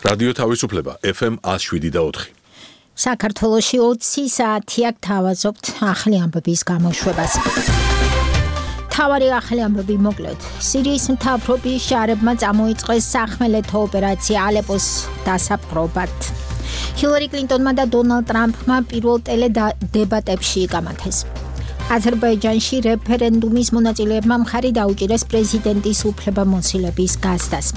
რადიო თავისუფლება FM 107.4. საქართველოში 20 საათია გთავაზობთ ახალი ამბების გამოშვებას. თავარი ახალი ამბები მოკლედ. სირიის მთავრობის ჯარებმა წამოიწყეს სახმელეთო ოპერაცია ალეპოს დასაპყრობად. ჰილარი კლინტონმა და დონალდ ტრამპმა პირველ ტელედებატებში იგამათეს. აზერბაიჯანში რეფერენდუმის მონაწილეებმა მხარი დაუჭირეს პრეზიდენტის უფლებამოსილების გაზდას.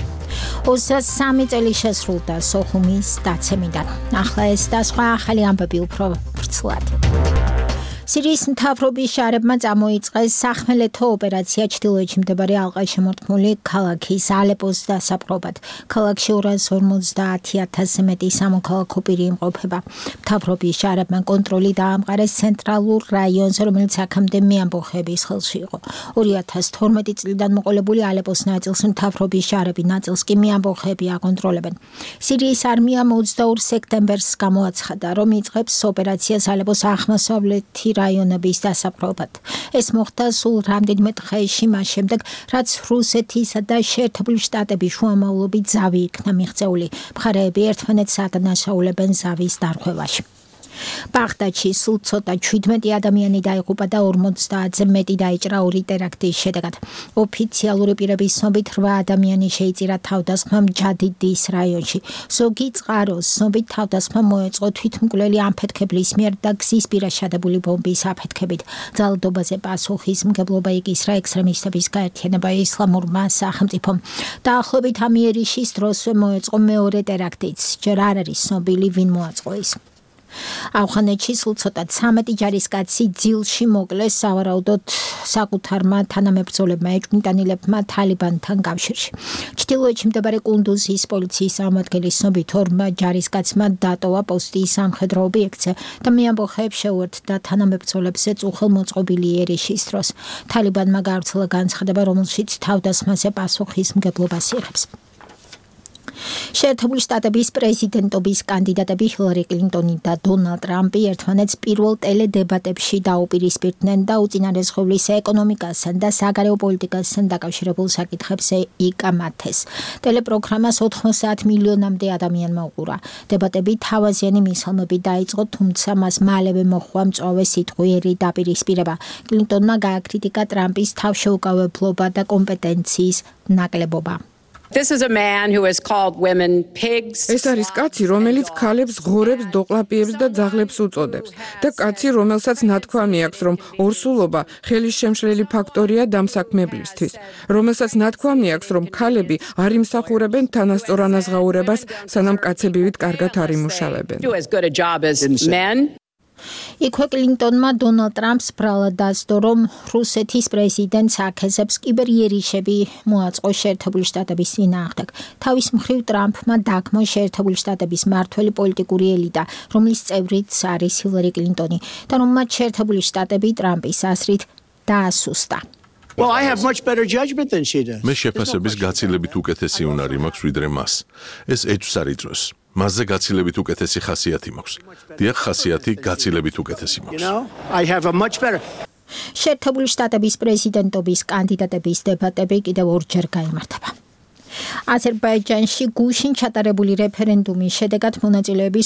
23 წელი შესრულდა სოხუმის დაცემიდან. ახლა ეს და სხვა ახალი ამბები უფრო ვრცლად. სირიის მთავრობის ჯარებმა წამოიწყეს სახმელეთო ოპერაცია ჩრდილოეთში მდებარე ალყაშემორტყმული ქალაქის ალეპოს დასაპყრობად. ქალაქში 250,000-ზე მეტი სამოქალაქო პირი იმყოფება. მთავრობის ჯარებმა კონტროლი დაამყარეს ცენტრალურ რაიონზე, რომელიც აქამდე მეამბოხების ხელში იყო. 2012 წლიდან მოყოლებული ალეპოს ნაწილს მთავრობის ჯარები, ნაწილს კი მეამბოხები აკონტროლებენ. სირიის არმიამ 22 სექტემბერს გამოაცხადა, რომ იწყებს ოპერაციას ალეპოს აღმოსავლეთი რაიონების დასაპყრობად. ეს მოხდა სულ რამდენიმე დღეში მას შემდეგ, რაც რუსეთისა და შეერთებული შტატების შუამავლობით ზავი იქნა მიღწეული. მხარეები ერთმანეთს ადანაშაულებენ ზავის დარღვევაში. ბაღდადში სულ ცოტა 17 ადამიანი დაიღუპა და 50-ზე მეტი დაიჭრა ორი ტერაქტის შედეგად. ოფიციალური პირების ცნობით 8 ადამიანი შეიწირა თავდასხმამ ჯადიდის რაიონში. ზოგი წყაროს ცნობით თავდასხმა მოეწყო თვითმკვლელი ამფეთქებლის მიერ და გზის პირას შადებული ბომბის აფეთქებით. ძალადობაზე პასუხისმგებლობა იკისრა ექსტრემისტების გაერთიანება ისლამურმა სახელმწიფომ. დაახლოებით ამ იერიშის დროსვე მოეწყო მეორე ტერაქტიც. ჯერ არ არის ცნობილი ვინ მოაწყო ის. ავღანეთში სულ ცოტა 13 ჯარისკაცი ძილში მოკლეს სავარაუდოდ საკუთარმა თანამებრძოლებმა ეჭვმიტანილებმა თალიბანთან კავშირში. ჩრდილოეთში მდებარე კუნდუზის პოლიციის წარმომადგენლის ცნობით 2 ჯარისკაცმა დატოვა პოსტი სამხედრო ობიექტზე და მეამბოხეებს შეუერთდა თანამებრძოლებზე უხელმოწყობილი იერიშის დროს. თალიბანმა გავრცელა განცხადება, რომელშიც თავდასხმაზე პასუხისმგებლობას იღებს. შეერთებული შტატების პრეზიდენტობის კანდიდატები ჰილარი კლინტონი და დონალდ ტრამპი ერთმანეთს პირველ ტელედებატებში დაუპირისპირდნენ და უწინარესხევლის ეკონომიკასთან და საგარეო პოლიტიკასთან დაკავშირებულ საკითხებზე იკამათეს. ტელეპროგრამას 90 მილიონამდე ადამიანმა უყურა. დებატები თავაზიანი მისალმებით დაიწყო, თუმცა მას მალევე მოჰყვა მწვავე სიტყვიერი დაპირისპირება. კლინტონმა გააკრიტიკა ტრამპის თავშეუკავებლობა და კომპეტენციის ნაკლებობა. This is a man who has called women pigs. ეს არის კაცი, რომელიც ქალებს ღორებს, დოყლაპიებს და ძაღლებს უწოდებს და კაცი, რომელსაც ნათქვამი აქვს, რომ ორსულობა ხელის შემშლელი ფაქტორია დამსაქმებლისთვის, რომელსაც ნათქვამი აქვს, რომ ქალები არ იმსახურებენ თანასწორ ანაზღაურებას, სანამ კაცები ვით კარგად არ იმუშავებენ. Do as good a job as men. იქვე კლინტონმა დონალდ ტრამპს ბრალად დასდო, რომ რუსეთის პრეზიდენტს აქეზებს კიბერიერიშები მოაწყო შეერთებული შტატების წინააღმდეგ. თავის მხრივ ტრამპმა დაგმო შეერთებული შტატების მმართველი პოლიტიკური ელიტა, რომლის წევრიც არის ჰილარი კლინტონი, და რომ მათ შეერთებული შტატები ტრამპის აზრით დაასუსტა. Well, I have much better judgment than she does. მე შეფასების გაცილებით უკეთესი უნარი მაქვს ვიდრე მას. ეს ეჭვს არ იწვევს. მასზე გაცილებით უკეთესი ხასიათი მაქვს. დიახ, ხასიათი გაცილებით უკეთესი მაქვს. I have a much better. შეერთებული შტატების პრეზიდენტობის კანდიდატების დებატები კიდევ ორჯერ გაიმართება. აზერბაიჯანში გუშინ ჩატარებული რეფერენდუმის შედეგად მონაწილეების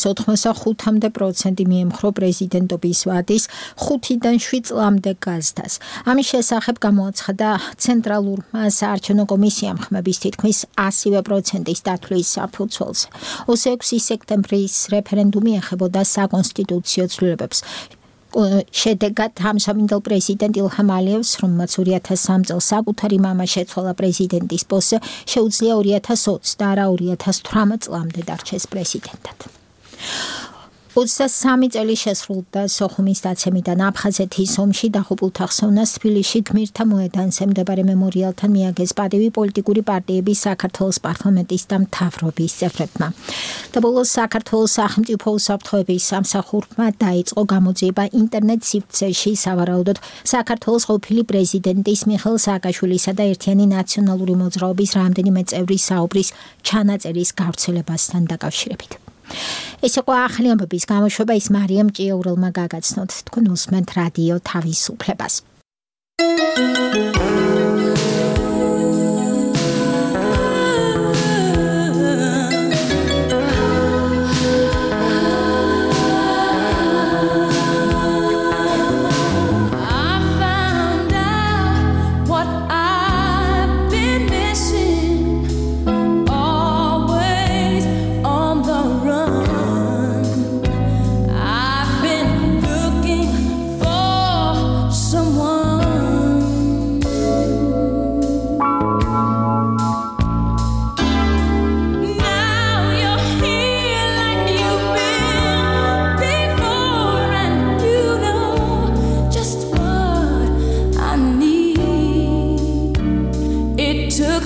85% მიემხრო პრეზიდენტობის ვადის 5-დან 7 წლამდე გაზდას. ამის შესახებ გამოაცხადა ცენტრალურმა საარჩევნო კომისიამ ხმების თითქმის 100%-ის დათვლის საფუძველზე. 26 სექტემბრის რეფერენდუმი ეხებოდა საკონსტიტუციო ცვლილებებს. შედეგად ამჟამინდელ პრეზიდენტ ილჰამ ალიევს, რომელმაც 2003 წელს საკუთარი მამა შეცვალა პრეზიდენტის პოსტზე, შეუძლია 2020 და არა 2018 წლამდე დარჩეს პრეზიდენტად. 23 წელი შესრულდა სოხუმის დაცემიდან. აფხაზეთის ომში დაღუპულთა ხსოვნას თბილისში გმირთა მოედანზე მდებარე მემორიალთან მიაგეს პატივი პოლიტიკური პარტიების საქართველოს პარლამენტის და მთავრობის წევრებმა. და ბოლოს საქართველოს სახელმწიფო უსაფრთხოების სამსახურმა დაიწყო გამოძიება ინტერნეტ სივრცეში სავარაუდოდ საქართველოს ყოფილი პრეზიდენტის მიხეილ სააკაშვილისა და ერთიანი ნაციონალური მოძრაობის რამდენიმე წევრის საუბრის ჩანაწერის გავრცელებასთან დაკავშირებით. ეს იყო ახალი ამბების გამოშვება, ის მარიამ ჭიაურელმა გაგაცნოთ. თქვენ უსმენთ რადიო თავისუფლებას.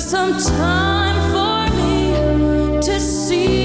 some time for me to see.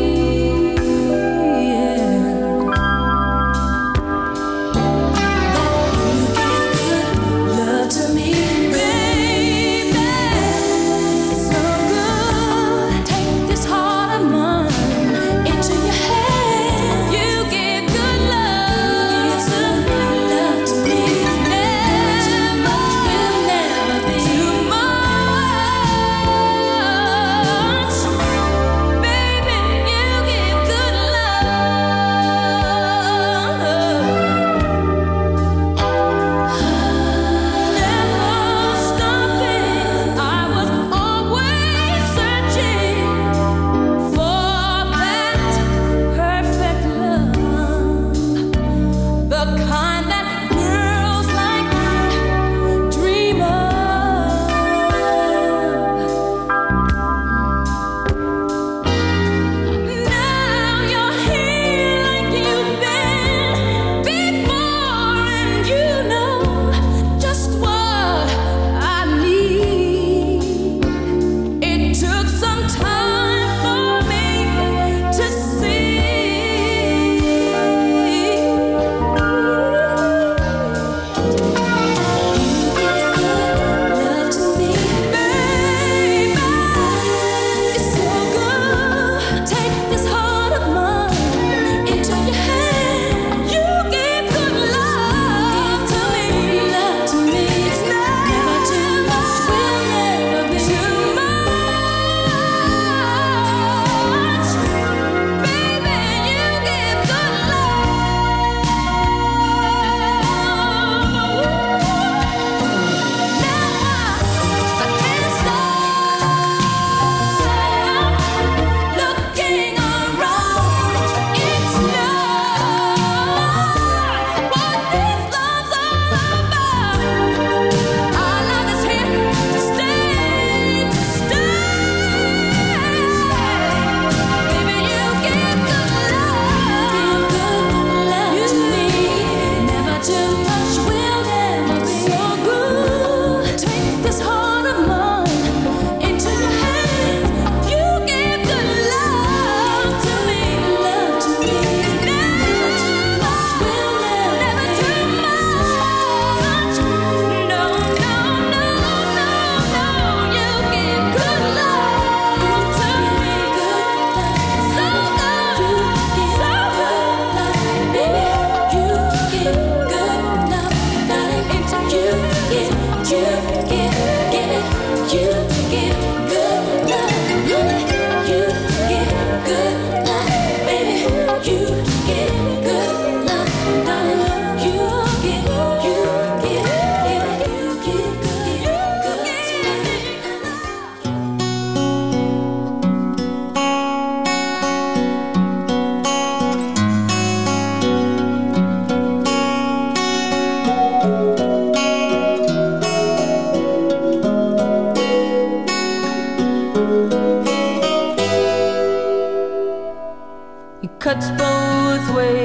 Cuts both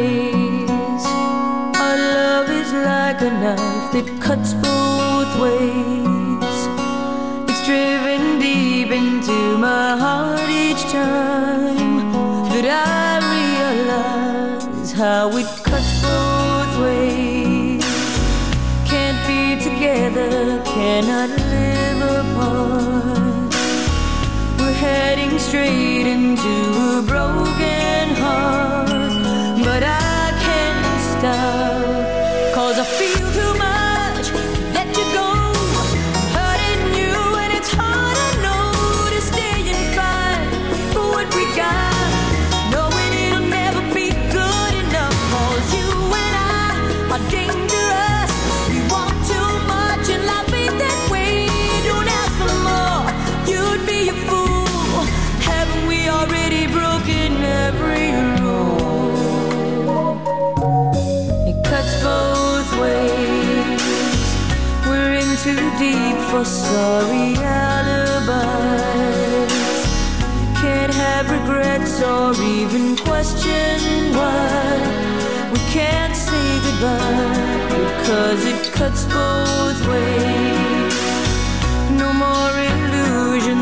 ways. Our love is like a knife that cuts both ways. It's driven deep into my heart each time that I realize how it cuts both ways. Can't be together, cannot live apart. We're heading straight into a broken heart, but I can't stop, 'cause I feel too much to let you go, hurting you, and it's hard, I know, to stay and fight for what we got, knowing it'll never be good enough, 'cause you and I are dangerous. We want too much and life ain't that way. Don't ask for more, you'd be a fool. Haven't we already broken every rule? It cuts both ways. We're in too deep for sorry alibis. Can't have regrets or even question why we can't say goodbye, because it cuts both ways. No more illusion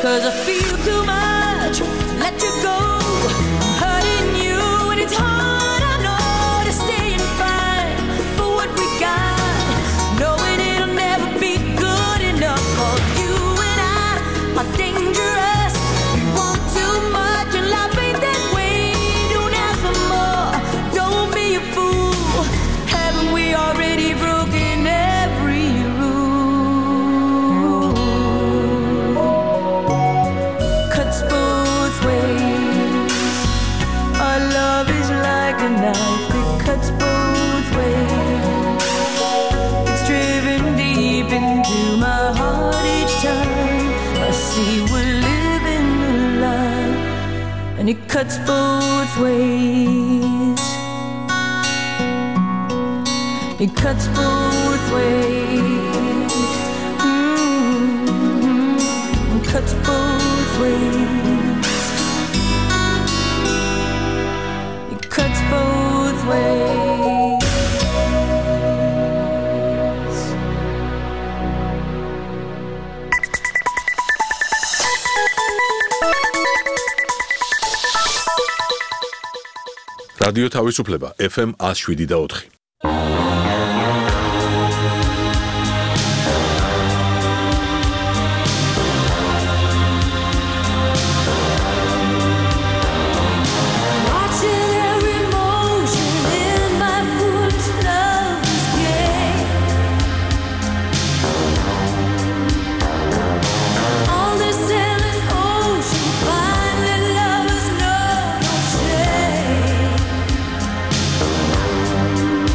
'Cause I feel too much to let you go. I'm hurting you and it's hard, I know, to stay and fight for what we got, knowing it'll never be good enough for you and I are dangerous. We want too much and life ain't that way. Don't ask for more, don't be a fool. Haven't we already broken every rule? Cuts both ways. Our love is like a knife that cuts both ways. It's driven deep into my heart each time I see we're living a lie, and it cuts both ways. It cuts both ways. It cuts both ways. It cuts both ways. რადიო თავისუფლება FM 107.4. Watching every motion in my foolish love's game. On this endless ocean, finally lovers know no shame.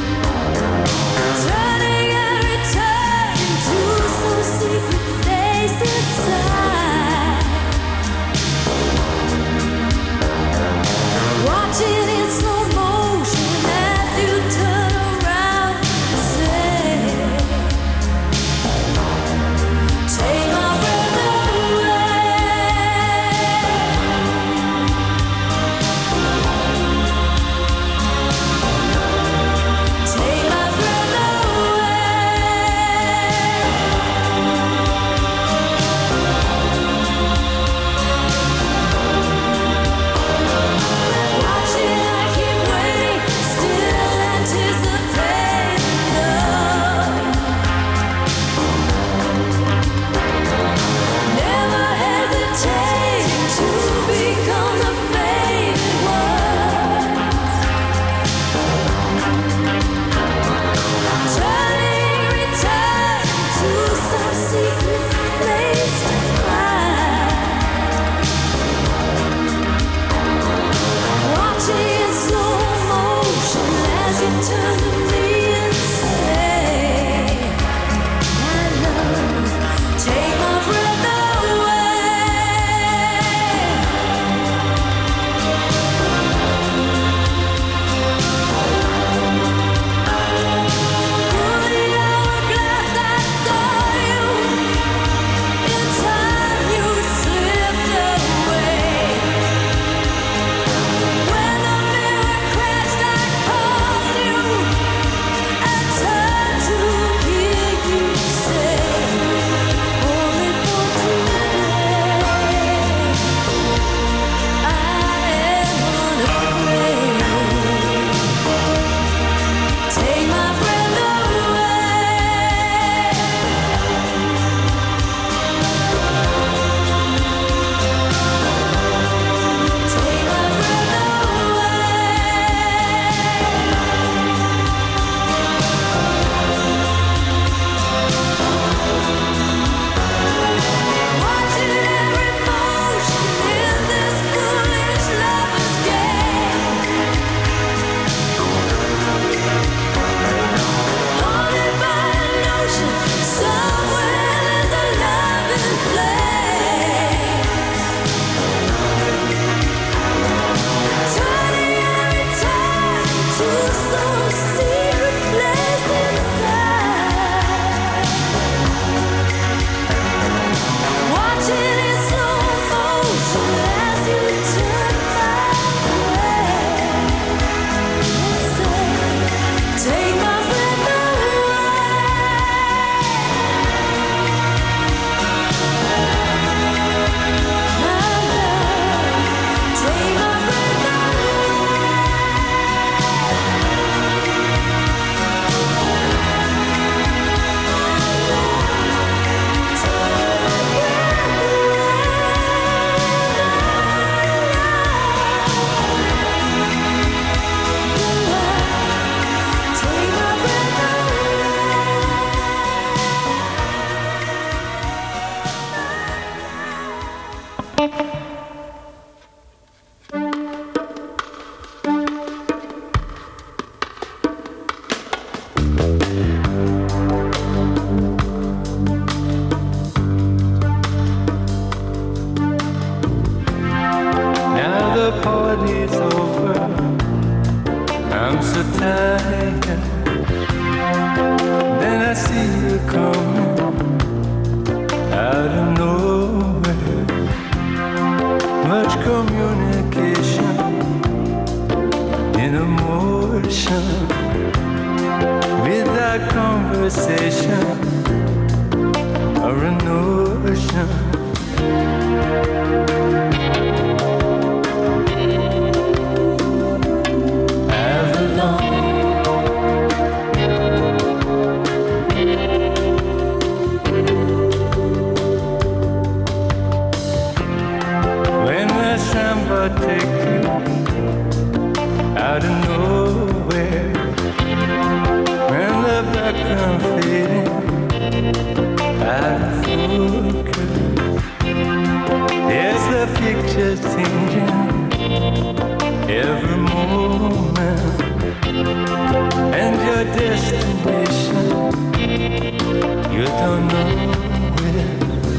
communication in emotion without conversation or a notion. Take you out of nowhere when the background fading out of focus. There's the picture changing every moment, and your destination you don't know where.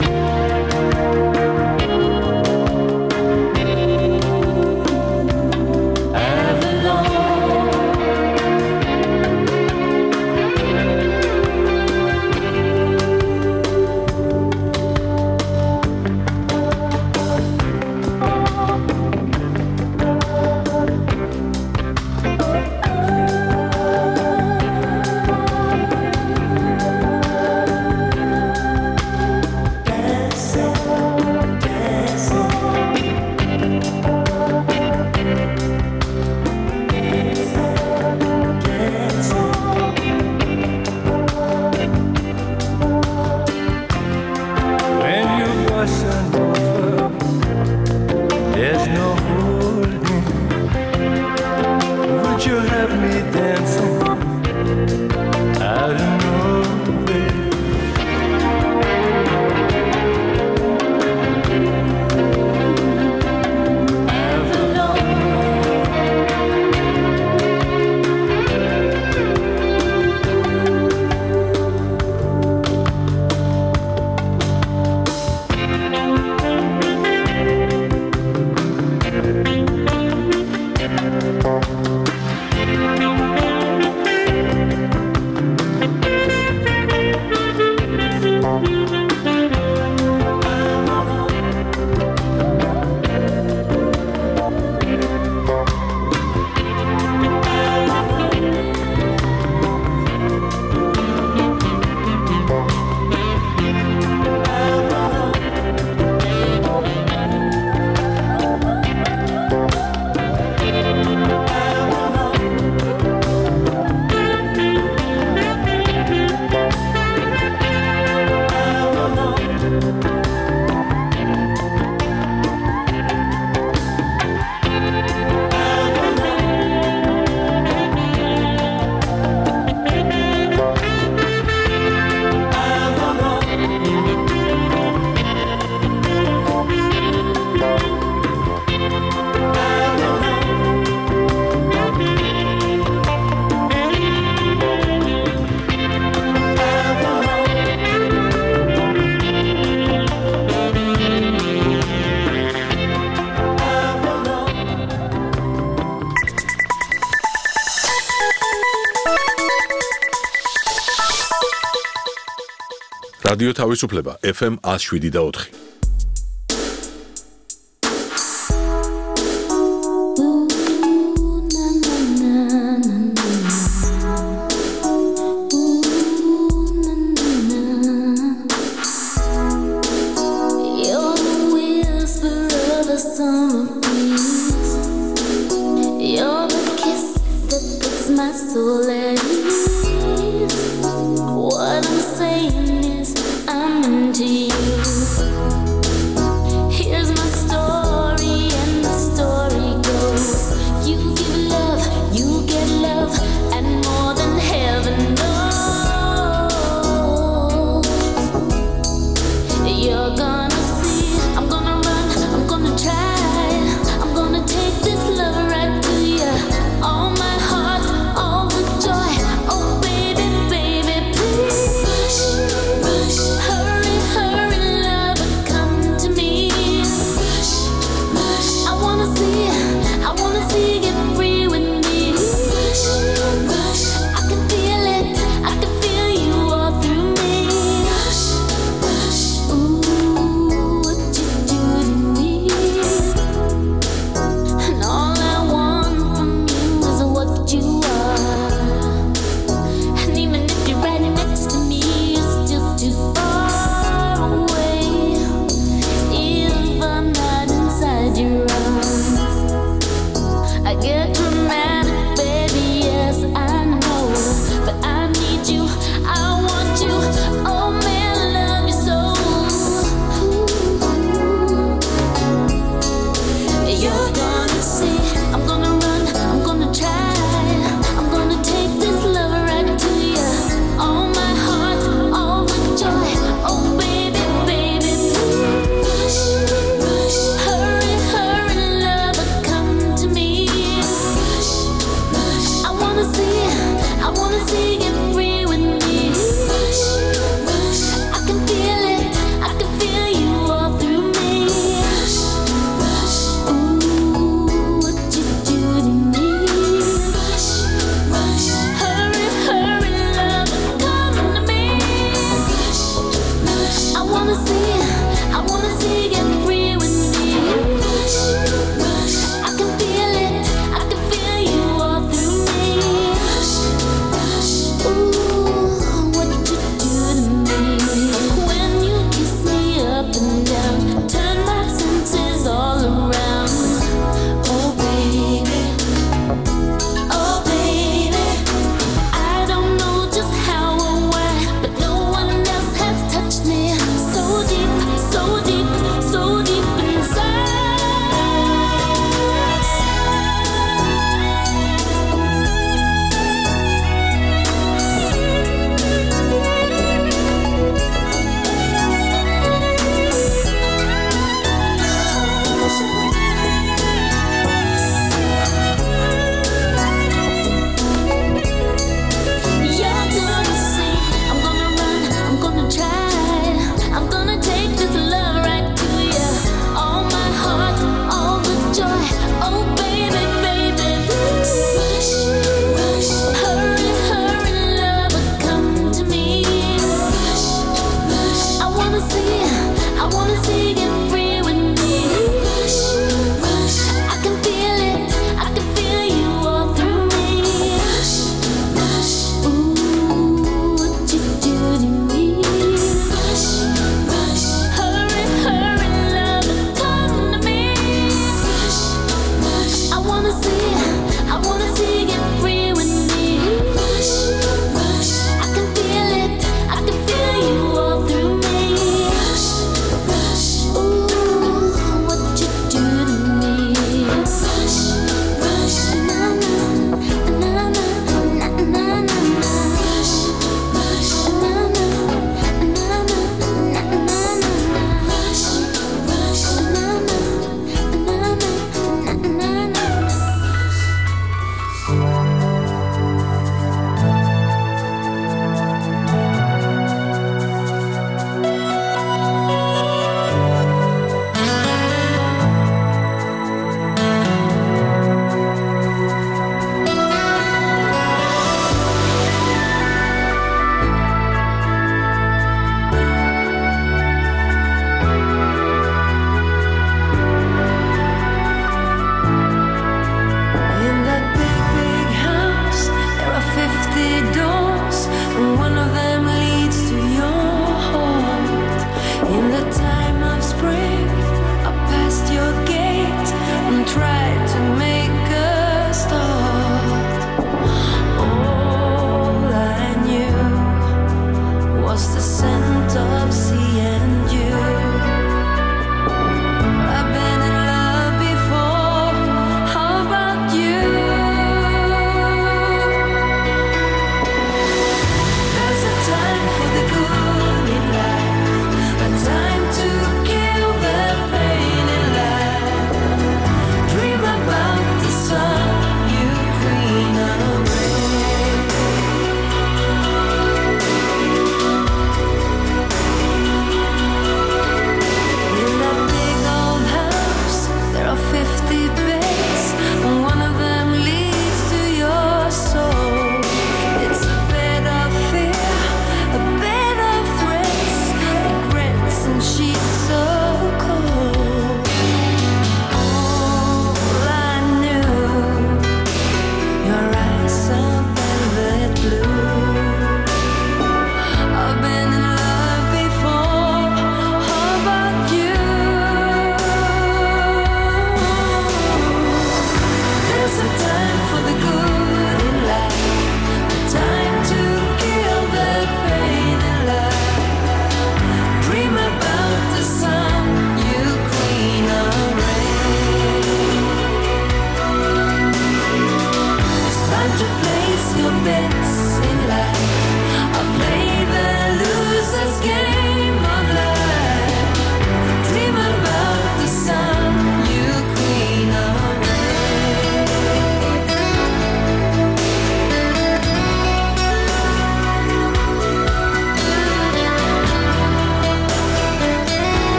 რადიო თავისუფლება FM 107.4. All my heart, all the joy.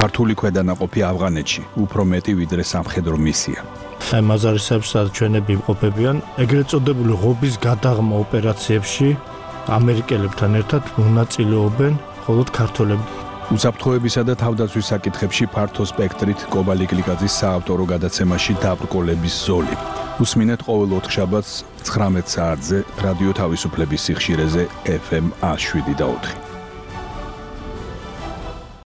ქართული ქვედანაყოფი ავღანეთში უფრო მეტი ვიდრე სამხედრო მისია. აი მაზარისეებს ჩვენები იმყოფებიან ეგრეთ წოდებული ღობის გადაღმა ოპერაციებში ამერიკელებთან ერთად მონაწილეობენ მხოლოდ ქართველები. უსაფრთხოებისა და თავდაცვის საკითხებში ფართო სპექტრით კობალი გლიკაძის საავტორო გადაცემაში დაბრკოლების ზოლი. უსმინეთ ყოველ 4 შაბათს 19 საათზე რადიო თავისუფლების სიხშირეზე FM 107 და 4.